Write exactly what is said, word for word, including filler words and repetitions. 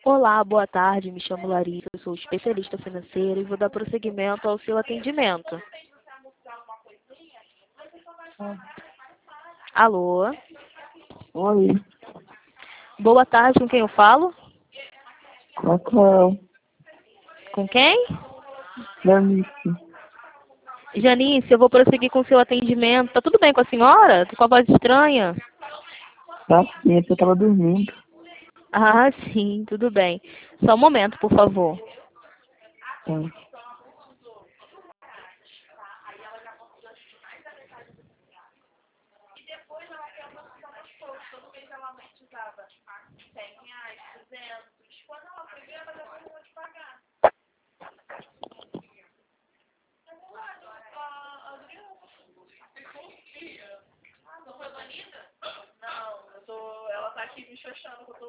Olá, boa tarde. Me chamo Larissa, eu sou especialista financeira e vou dar prosseguimento ao seu atendimento. Alô? Oi, Boa tarde, com quem eu falo? Raquel, Com quem? Janice, Janice, eu vou prosseguir com o seu atendimento. Tá tudo bem com a senhora? Tô com a voz estranha. tá sim, é porque eu tava dormindo. Ah, sim, tudo bem. Só um momento, por favor. Tá. Ela tá aqui me xoxando.